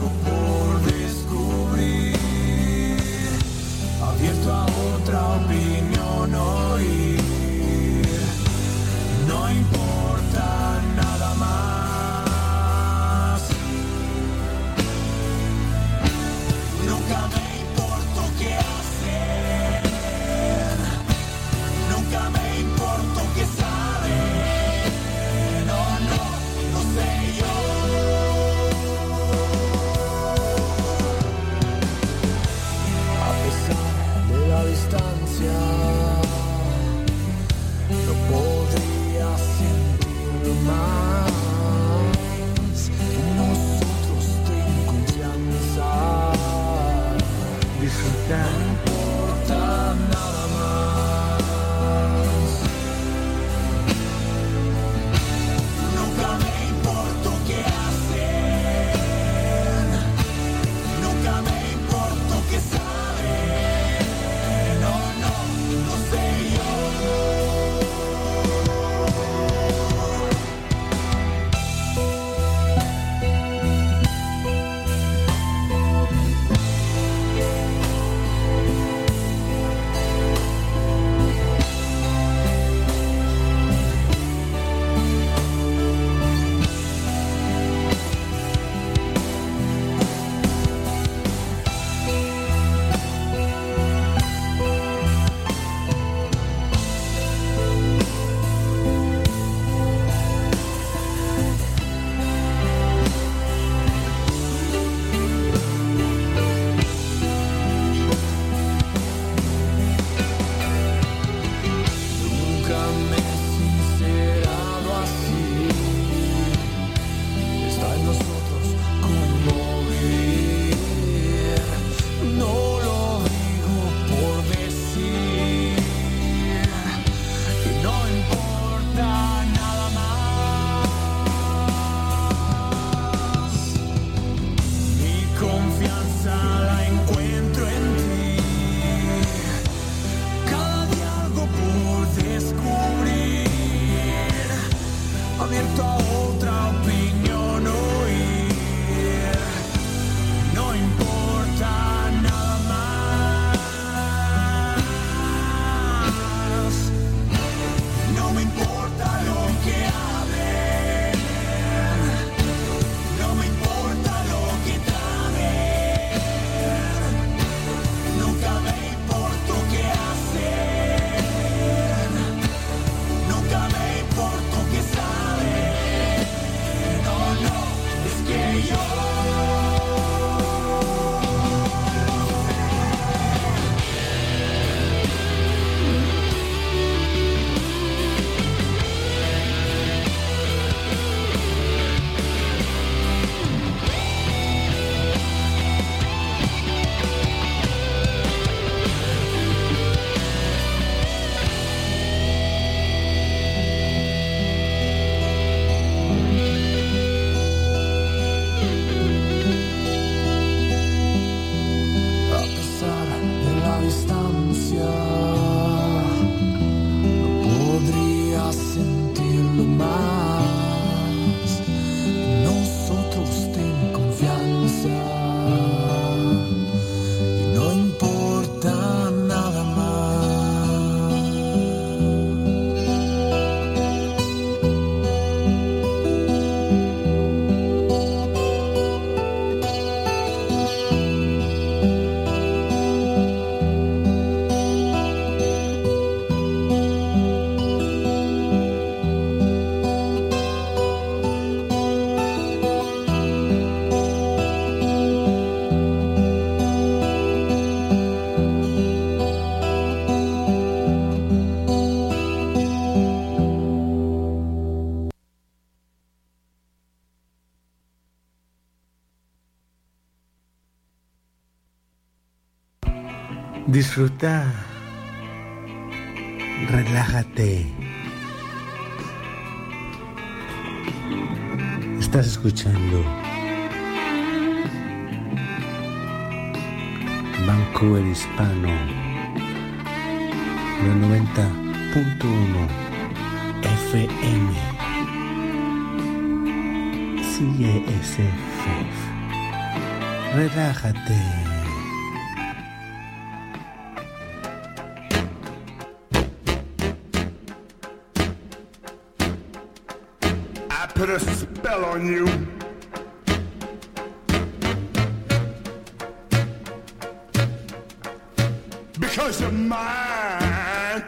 algo por descubrir, abierto a otra opinión oír, no importa nada más. Nunca me importó qué hacer, nunca me importó qué saber, no sé yo. A pesar de la distancia, no podría sentirlo más. Nosotros ten confianza, disfrutar, no importa nada más. Nunca me importó qué hacer, nunca me importó qué saber, no sé yo. Nunca me he sincerado así. Está en nosotros cómo vivir. No lo digo por decir, y no importa nada más. Mi confianza la encuentro en ti. Cada día algo por descubrir, abierto a otra opinión oír, no importa nada más. No me importa lo que hablen, no me importa lo que traen, nunca me importó qué hacer, nunca me importó qué saber, no, es que yo a pesar de la distancia, no podría sentirlo más. Nosotros ten confianza, y no importa nada más. Disfruta, relájate. Estás escuchando Vancouver Hispano, los 90.1 FM. CJSF. relájate. I put a spell on you. Because you're mine.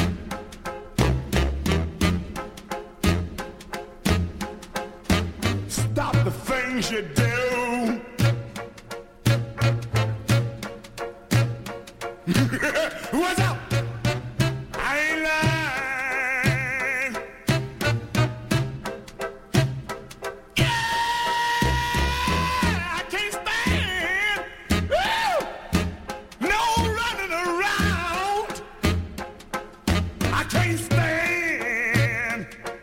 Stop the things you do. What's up? I ain't lying. Yeah, I can't stand. Woo! No running around. I can't stand.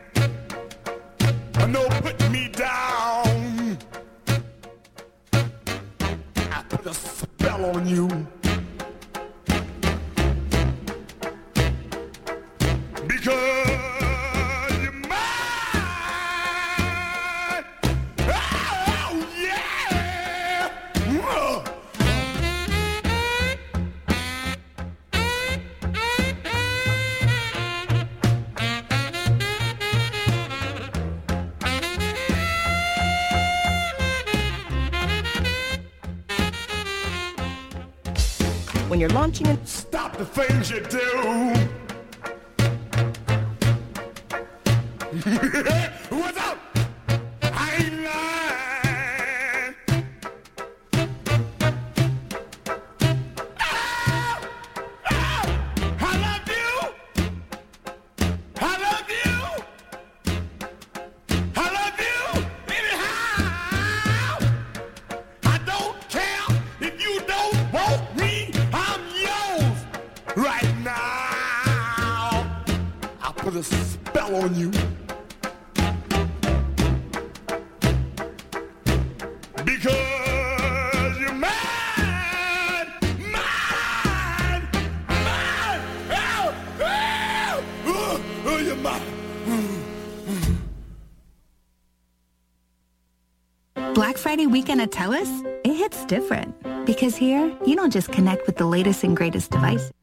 No putting me down. I put a spell on you. Because you're mine. Oh, yeah. When you're launching a... Stop the things you do. What's up? I ain't lying. Oh, oh, I love you. I love you. I love you anyhow. I don't care if you don't want me. I'm yours right now. I'll put a spell on you. Because you're mine, mine, mine. Oh, you're mine. Black Friday weekend at TELUS, it hits different. Because here, you don't just connect with the latest and greatest devices.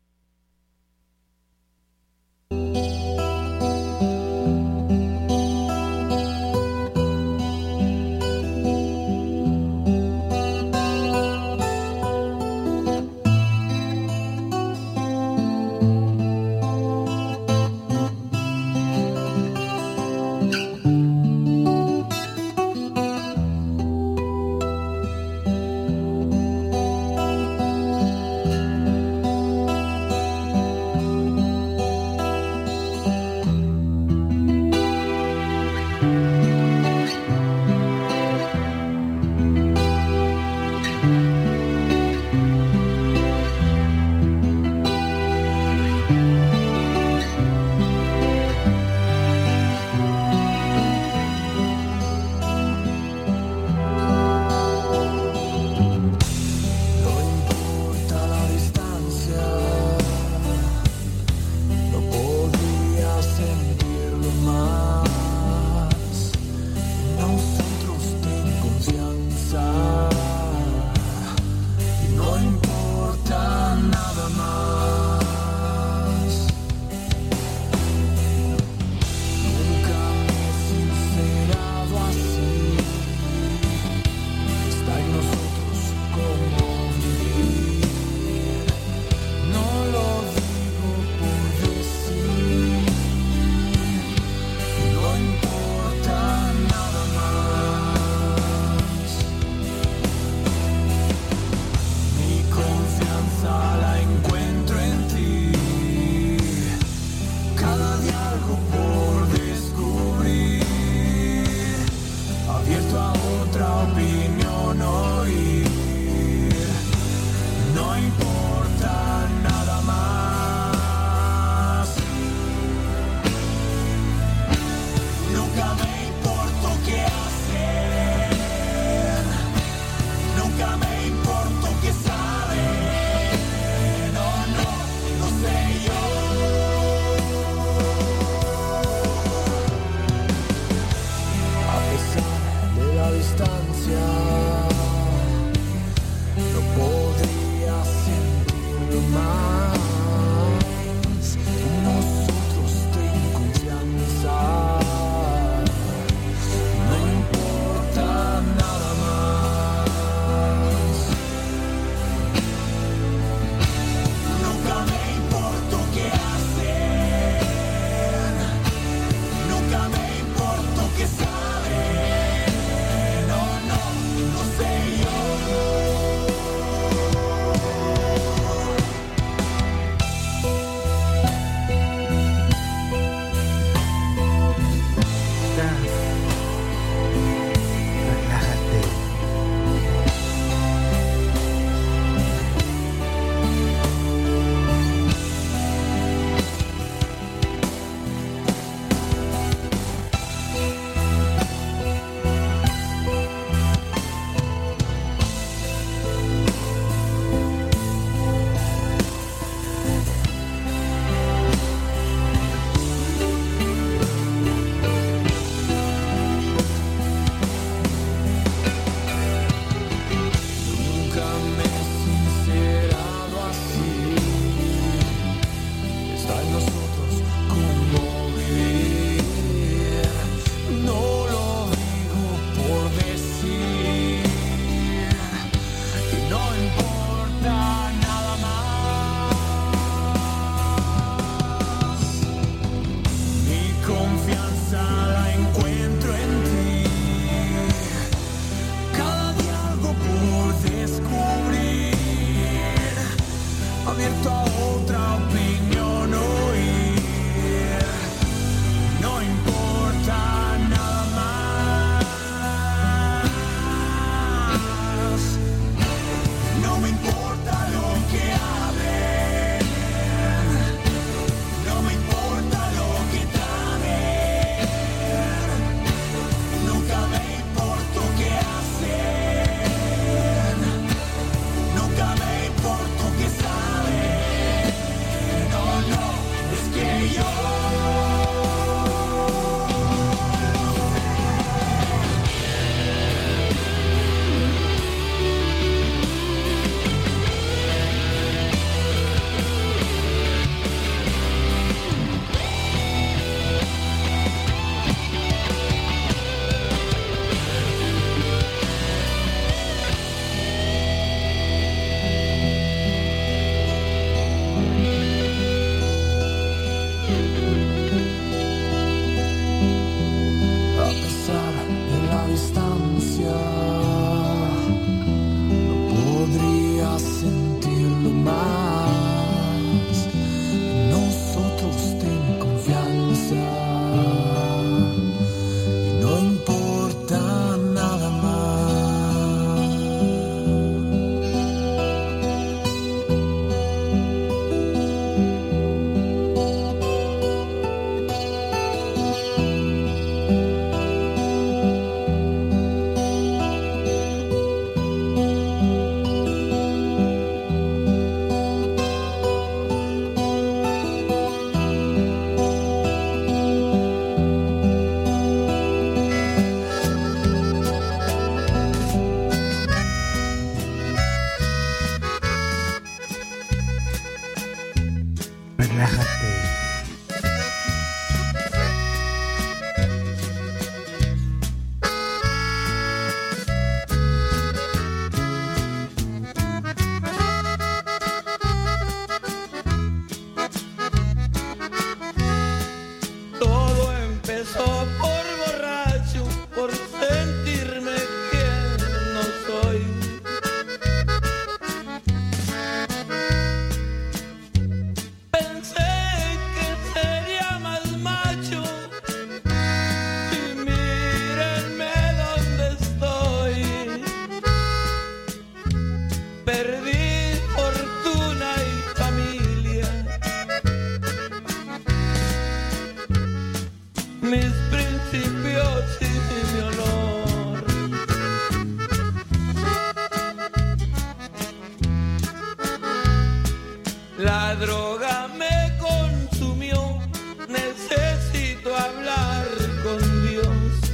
droga me consumió, necesito hablar con Dios.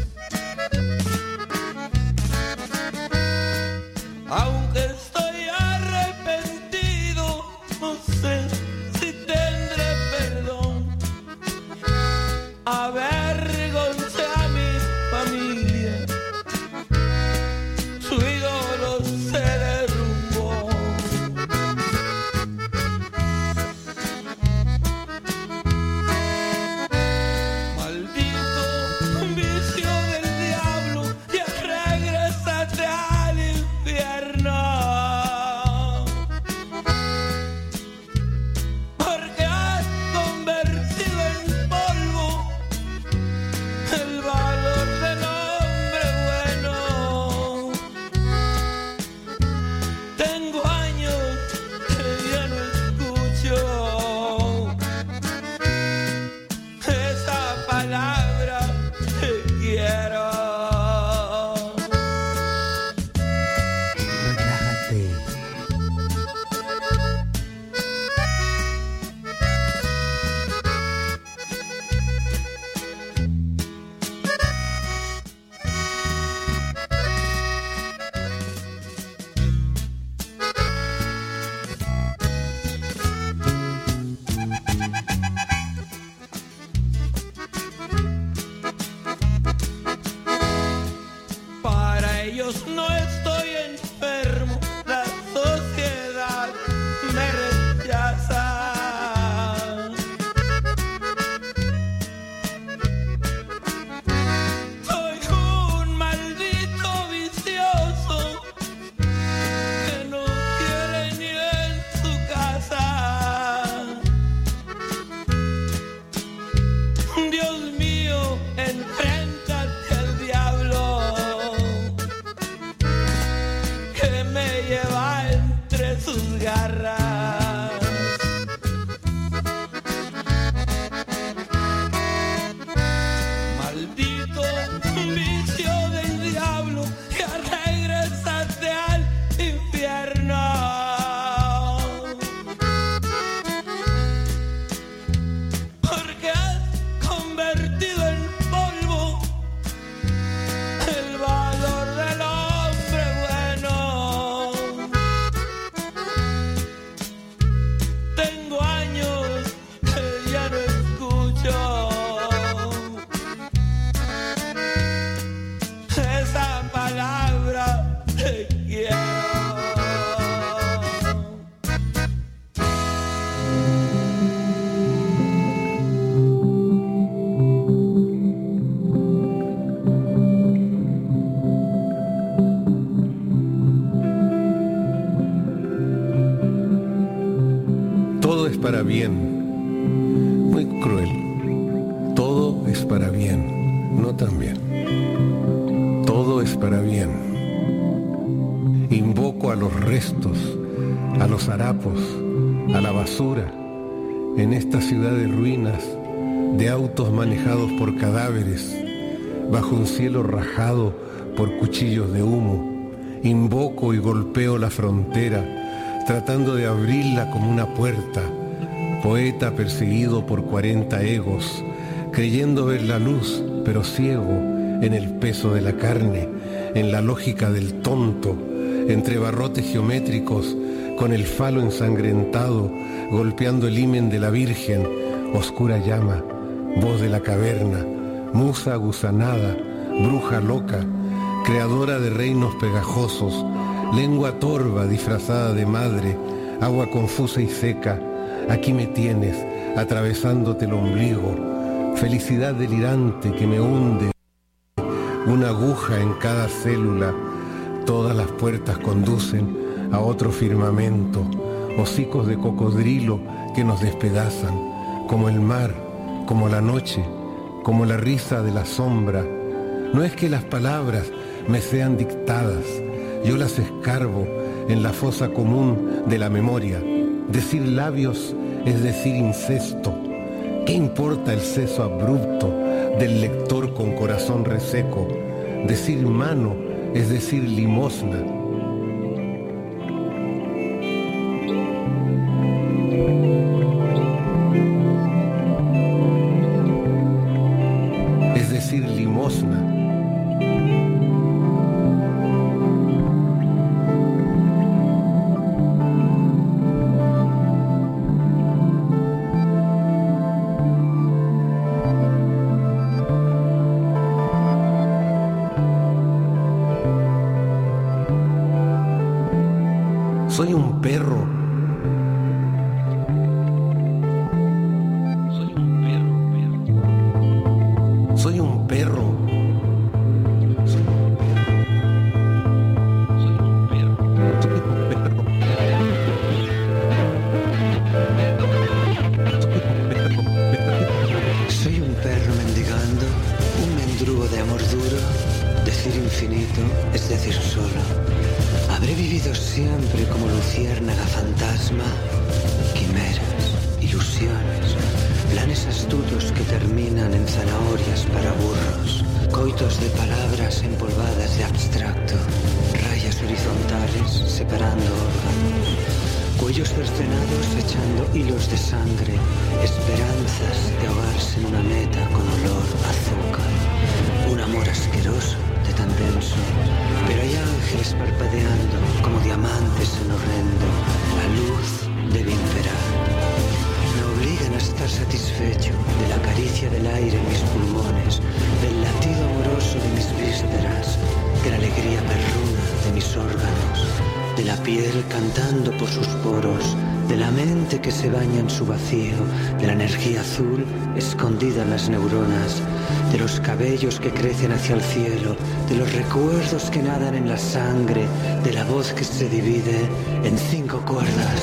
Aunque estoy arrepentido, no sé si tendré perdón. Avergoncé a mi familia, su ídolo se derrumbó. Maldito vicio del diablo, ya regrésate al infierno. Porque has convertido en polvo el valor del hombre bueno. Tengo años que ya no escucho esa palabra, te quiero. Relájate. Para ellos no estoy enfermo, la sociedad me rechaza. Soy un maldito vicioso que no quiere ni en su casa. Dios mío, enfréntate al diablo que me lleva entre sus garras. Maldito vicio del diablo, que regrésate al infierno. Porque has convertido en polvo el valor del hombre bueno. Tengo años que ya no escucho esa palabra, te quiero. Todo es para bien. Muy cruel. Todo es para bien. No tan bien. Todo es para bien. Invoco a los restos, a los harapos, a la basura, en esta ciudad de ruinas, de autos manejados por cadáveres, bajo un cielo rajado por cuchillos de humo. Invoco y golpeo la frontera, tratando de abrirla como una puerta. Poeta perseguido por 40 egos, creyendo ver la luz, pero ciego en el peso de la carne, en la lógica del tonto, entre barrotes geométricos, con el falo ensangrentado, golpeando el himen de la Virgen, oscura llama, voz de la caverna, musa gusanada, bruja loca, creadora de reinos pegajosos, lengua torva disfrazada de madre, agua confusa y seca, aquí me tienes, atravesándote el ombligo, felicidad delirante que me hunde, una aguja en cada célula, todas las puertas conducen a otro firmamento, hocicos de cocodrilo que nos despedazan, como el mar, como la noche, como la risa de la sombra. No es que las palabras me sean dictadas, yo las escarbo en la fosa común de la memoria. Decir labios es decir incesto. ¿Qué importa el seso abrupto del lector con corazón reseco? Decir mano es decir limosna. Soy un perro. Soy un perro. Soy un perro mendigando, un mendrugo de amor duro. Decir infinito es decir solo. Habré vivido siempre como luciérnaga fantasma, quimeras, ilusiones, planes astutos que terminan en zanahorias para burros, coitos de palabras empolvadas de abstracto, rayas horizontales separando órganos, cuellos cercenados echando hilos de sangre, esperanzas de ahogarse en una meta con olor a azúcar, un amor asqueroso de tan denso, pero hay ángeles parpadeando como diamantes en horrendo, la luz debe imperar. Me obligan a estar satisfecho de la caricia del aire en mis pulmones, del latido amoroso de mis vísceras, de la alegría perruna de mis órganos, de la piel cantando por sus poros, de la mente que se baña en su vacío, de la energía azul escondida en las neuronas, de los cabellos que crecen hacia el cielo, de los recuerdos que nadan en la sangre, de la voz que se divide en 5 cuerdas.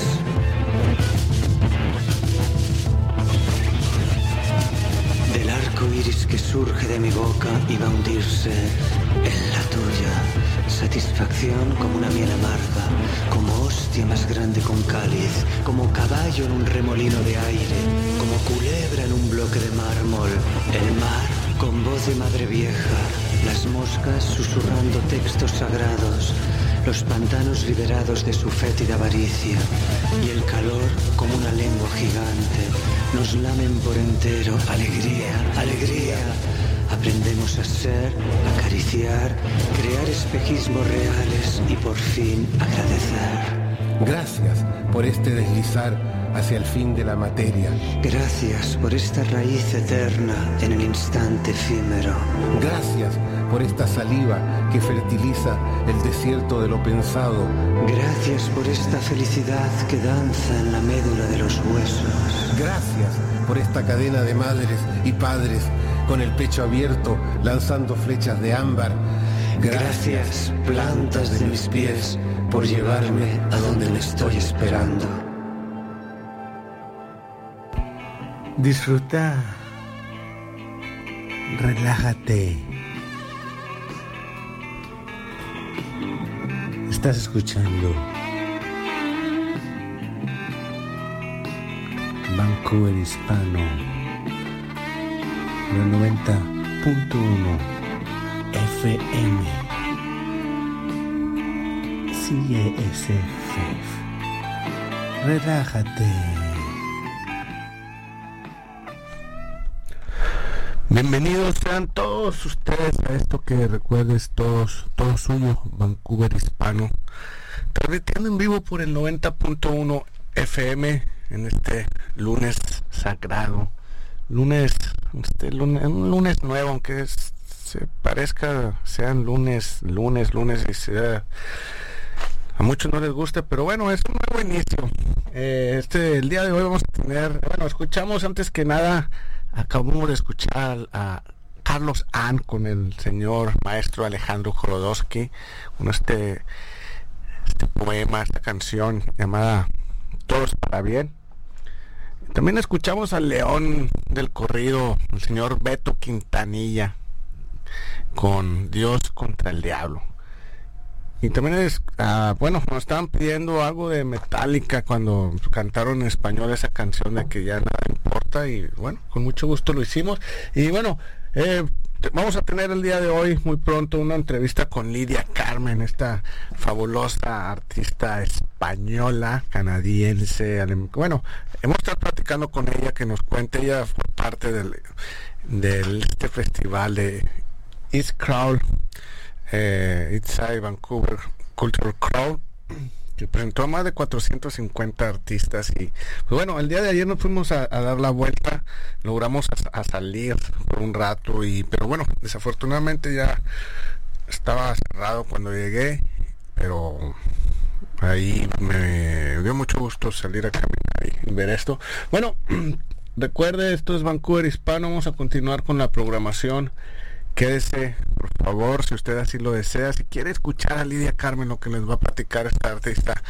Del arco iris que surge de mi boca y va a hundirse en la tuya. Satisfacción como una miel amarga, como hostia más grande con cáliz, como caballo en un remolino de aire, como culebra en un bloque de mármol, el mar con voz de madre vieja, las moscas susurrando textos sagrados, los pantanos liberados de su fétida avaricia, y el calor como una lengua gigante, nos lamen por entero, alegría, alegría. Aprendemos a ser, acariciar, crear espejismos reales y por fin agradecer. Gracias por este deslizar hacia el fin de la materia. Gracias por esta raíz eterna en el instante efímero. Gracias por esta saliva que fertiliza el desierto de lo pensado. Gracias por esta felicidad que danza en la médula de los huesos. Gracias por esta cadena de madres y padres con el pecho abierto, lanzando flechas de ámbar. Gracias, plantas de mis pies, por llevarme a donde me estoy esperando. Disfruta, relájate. Estás escuchando Vancouver Hispano, la 90.1 FM. CSF. Relájate. Bienvenidos sean todos ustedes a esto que recuerdes todo suyo, Vancouver Hispano, transmitiendo en vivo por el 90.1 FM en este lunes sagrado, un lunes nuevo, aunque se parezca sean lunes y sea, a muchos no les gusta, pero bueno, es un nuevo inicio. El día de hoy vamos a tener, escuchamos antes que nada. Acabamos de escuchar a Carlos Ann con el señor maestro Alejandro Jodorowsky, con este poema, esta canción llamada Todos para Bien. También escuchamos al león del corrido, el señor Beto Quintanilla, con Dios contra el Diablo. Y también nos estaban pidiendo algo de Metallica cuando cantaron en español esa canción de que ya nada importa, y bueno, con mucho gusto lo hicimos. Y bueno, vamos a tener el día de hoy, muy pronto, una entrevista con Lidia Carmen, esta fabulosa artista española, canadiense. Hemos estado platicando con ella, que nos cuente. Ella fue parte del festival de East Crowd, Eastside Vancouver Cultural Crowd, que presentó a más de 450 artistas. Y pues bueno, el día de ayer nos fuimos a dar la vuelta, logramos a salir por un rato, pero bueno, desafortunadamente ya estaba cerrado cuando llegué, pero ahí me dio mucho gusto salir a caminar y ver esto. Bueno, recuerde, esto es Vancouver Hispano. Vamos a continuar con la programación. Quédese, por favor, si usted así lo desea. Si quiere escuchar a Lidia Carmen, lo que les va a platicar esta artista,